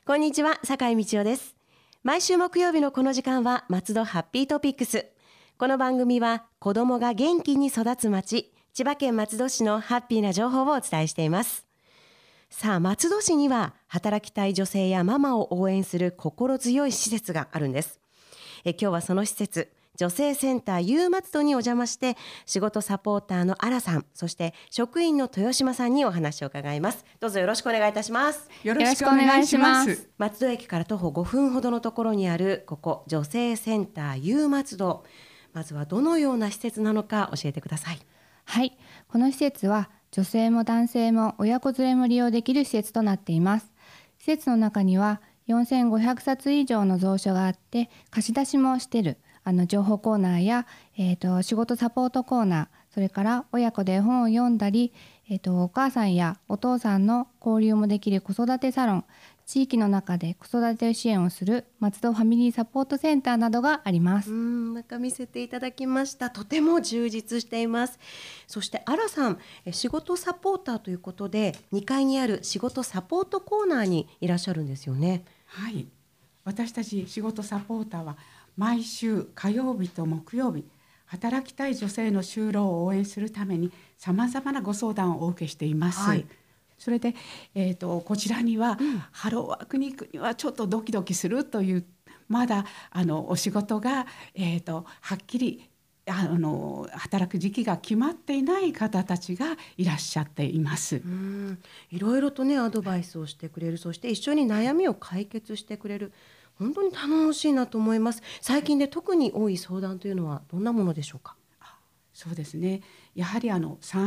こんにちは、坂井道夫です。毎週木曜日のこの時間は松戸ハッピートピックス。この番組は子どもが元気に育つ町、千葉県松戸市のハッピーな情報をお伝えしています。さあ、松戸市には働きたい女性やママを応援する心強い施設があるんです。今日はその施設、女性センター U 松戸にお邪魔して、仕事サポーターのアラさん、そして職員の豊島さんにお話を伺います。どうぞよろしくお願いいたします。 よろしくお願いします。 松戸駅から徒歩5分ほどのところにあるここ女性センター U 松戸、まずはどのような施設なのか教えてください。 はい、この施設は女性も男性も親子連れも利用できる施設となっています。施設の中には4500冊以上の蔵書があって、貸し出しもしている情報コーナーや、仕事サポートコーナー、それから親子で絵本を読んだり、お母さんやお父さんの交流もできる子育てサロン、地域の中で子育て支援をする松戸ファミリーサポートセンターなどがあります。 中見せていただきました。とても充実しています。そしてアラさん、仕事サポーターということで2階にある仕事サポートコーナーにいらっしゃるんですよね。 はい、私たち仕事サポーターは毎週火曜日と木曜日、働きたい女性の就労を応援するためにさまざまなご相談をお受けしています。はい、それで、こちらには、ハローワークに行くにはちょっとドキドキするという、まだお仕事が、はっきり働く時期が決まっていない方たちがいらっしゃっています。 いろいろとねアドバイスをしてくれる、そして一緒に悩みを解決してくれる、本当に楽しいなと思います。最近で特に多い相談というのはどんなものでしょうか。 そうですね、やはり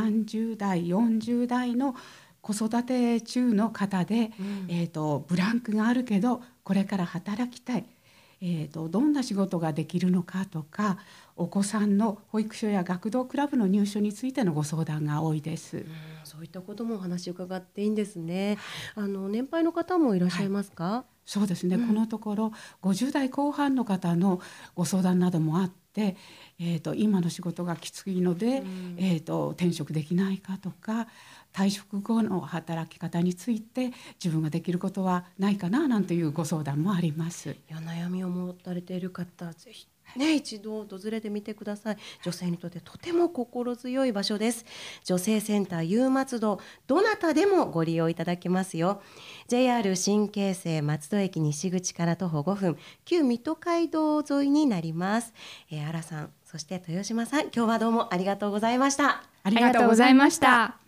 30代40代の子育て中の方で、ブランクがあるけどこれから働きたい、どんな仕事ができるのかとか、お子さんの保育所や学童クラブの入所についてのご相談が多いです。 そういったこともお話を伺っていいんですね。年配の方もいらっしゃいますか。はい、 そうですね、このところ50代後半の方のご相談などもあって、今の仕事がきついので、転職できないかとか、退職後の働き方について自分ができることはないかななんていうご相談もあります。 悩みを持たれている方、ぜひ一度訪れてみてください。女性にとってとても心強い場所です。女性センター U 松戸、どなたでもご利用いただけますよ。 JR 新京成松戸駅西口から徒歩5分、旧水戸街道沿いになります。アラさん、そして豊島さん、今日はどうもありがとうございました。 ありがとうございました。